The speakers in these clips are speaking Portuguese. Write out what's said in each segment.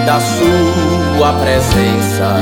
da sua presença.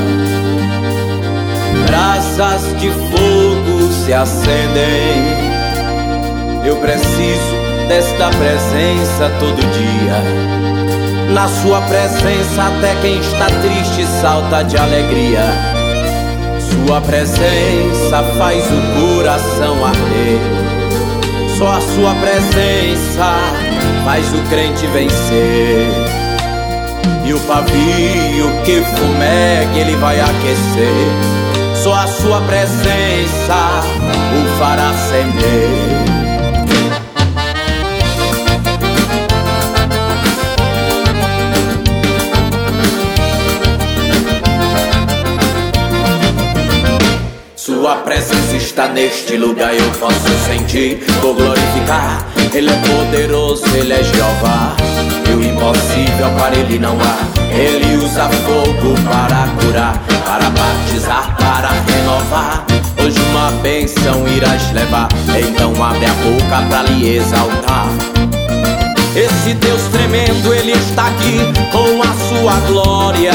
Brasas de fogo se acendem. Eu preciso desta presença todo dia. Na sua presença até quem está triste salta de alegria. Sua presença faz o coração arder. Só a sua presença faz o crente vencer. E o pavio que fumega ele vai aquecer. Só a sua presença o fará acender. Sua presença está neste lugar, eu posso sentir, vou glorificar. Ele é poderoso, ele é Jeová. E o impossível para ele não há. Ele usa fogo para curar, para batizar, para renovar. Hoje uma bênção irás levar, então abre a boca para lhe exaltar. Esse Deus tremendo, ele está aqui com a sua glória.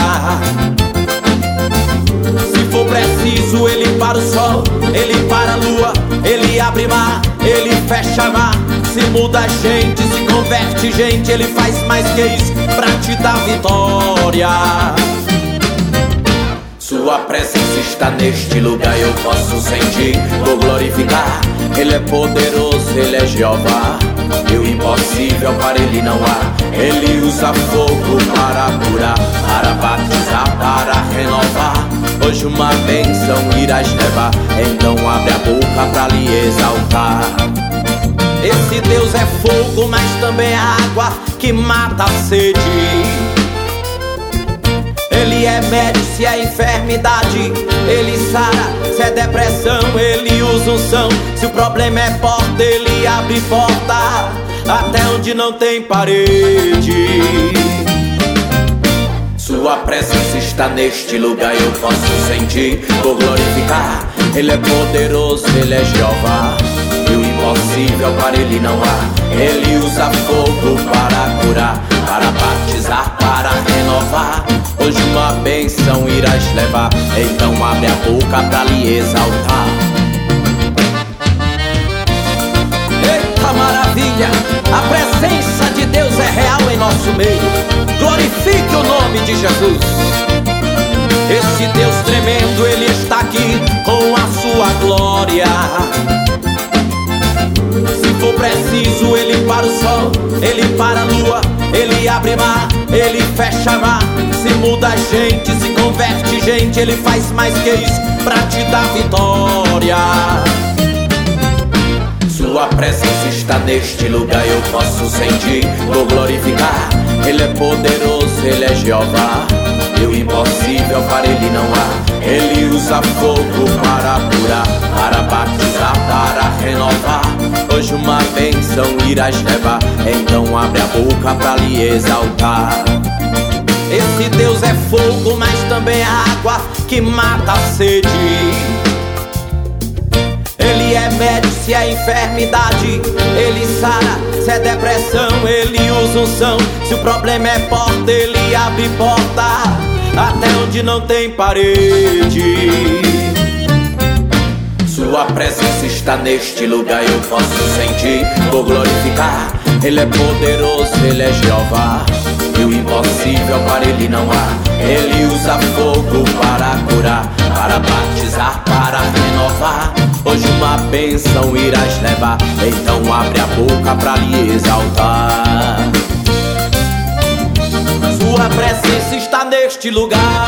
Se for preciso, ele para o sol, ele para a lua, ele abre mar, ele fecha mar. Se muda gente, se converte gente, ele faz mais que isso pra te dar vitória. Sua presença está neste lugar, eu posso sentir, vou glorificar. Ele é poderoso, ele é Jeová. E o impossível para ele não há. Ele usa fogo para curar, para batizar, para renovar. Hoje uma bênção irás levar, então abre a boca para lhe exaltar. Esse Deus é fogo, mas também é água que mata a sede. Ele é médico se é enfermidade, ele sara se é depressão, ele usa unção. Se o problema é porta, ele abre porta até onde não tem parede. Sua presença está neste lugar, eu posso sentir, vou glorificar. Ele é poderoso, ele é Jeová. E o impossível para ele não há. Ele usa fogo para curar, para batizar, para renovar. Hoje uma bênção irás levar, então abre a boca para lhe exaltar. Eita maravilha, a presença de Deus é real em nosso meio. Glorifique o nome de Jesus. Esse Deus tremendo, ele está aqui com a sua glória. Se for preciso, ele para o sol, ele para a lua, ele abre mar, ele fecha mar. Se muda gente, se converte gente, ele faz mais que isso pra te dar vitória. Sua presença está neste lugar, eu posso sentir, vou glorificar. Ele é poderoso, ele é Jeová. E o impossível para ele não há. Ele usa fogo para curar, para batizar, para renovar. Hoje uma bênção irás levar, então abre a boca para lhe exaltar. Esse Deus é fogo, mas também é água que mata a sede. Ele é médico se é enfermidade, ele sara se é depressão, ele usa unção. Se o problema é porta, ele abre porta até onde não tem parede. Sua presença está neste lugar, eu posso sentir, vou glorificar. Ele é poderoso, ele é Jeová. E o impossível para ele não há. Ele usa fogo para curar, para batizar, para renovar. Hoje uma bênção irás levar, então abre a boca para lhe exaltar. Sua presença está neste lugar.